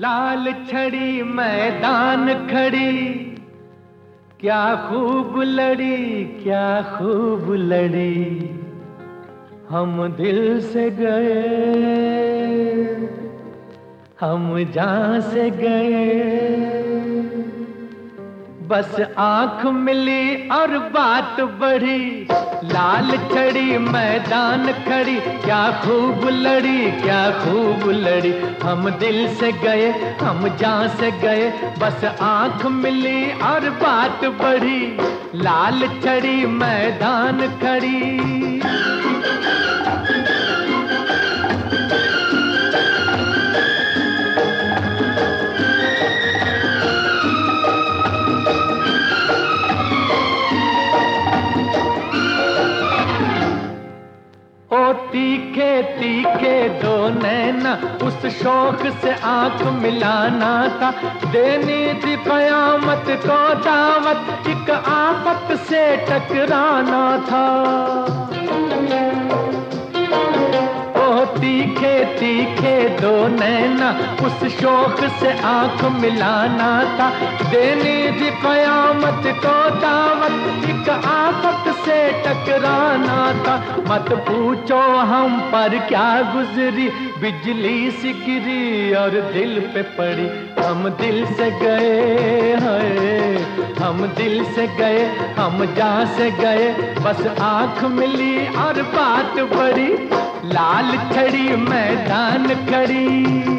लाल छड़ी मैदान खड़ी, क्या खूब लड़ी, क्या खूब लड़ी। हम दिल से गए, हम जान से गए। बस आंख मिली और बात बढ़ी। लाल छड़ी मैदान खड़ी, क्या खूब लड़ी, क्या खूब लड़ी। हम दिल से गए, हम जान से गए। बस आंख मिली और बात बढ़ी। लाल छड़ी मैदान खड़ी। ओ तीखे तीखे दो नैना, उस शौक से आंख मिलाना था। देनी थी कयामत को दावत, एक आफत से टकराना था। ओ तीखे तीखे दो नैना, उस शौक से आंख मिलाना था। देनी थी कयामत को दावत, एक आफत से टकराना था। मत पूछो हम पर क्या गुजरी, बिजली सी गिरी और दिल पे पड़ी। हम दिल से गए हैं, हम दिल से गए, हम जान से गए। बस आंख मिली और बात बढ़ी। लाल छड़ी मैदान खड़ी।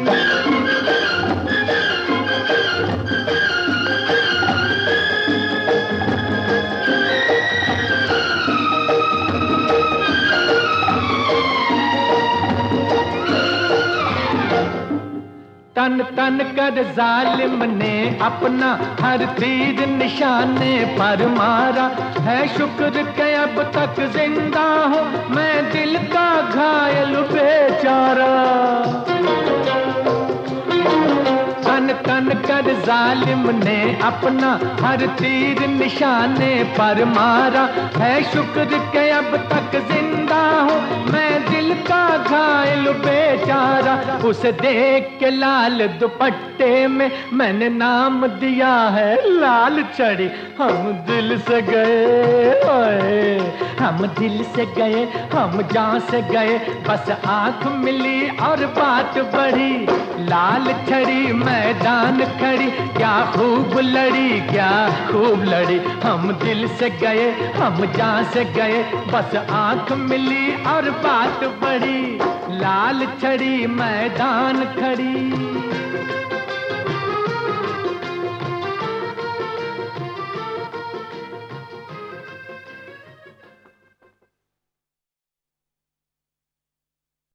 तन तन कर जालिम ने अपना हर तीर निशाने पर मारा। है शुक्र के अब तक जिंदा हूँ मैं, दिल का घायल बेचारा। तन तन कर जालिम ने अपना हर तीर निशाने पर मारा। है शुक्र के अब तक जिंदा हूँ मैं, दिल का घायल बेचारा। उसे देख के लाल दुपट्टे में मैंने नाम दिया है लाल छड़ी। हम दिल से गए, हम दिल से गए, हम जान से गए। बस आंख मिली और बात बढ़ी। लाल छड़ी मैदान खड़ी, क्या खूब लड़ी, क्या खूब लड़ी। हम दिल से गए, हम जान से गए। बस आंख मिली और बात बढ़ी। लाल छड़ी मैदान खड़ी।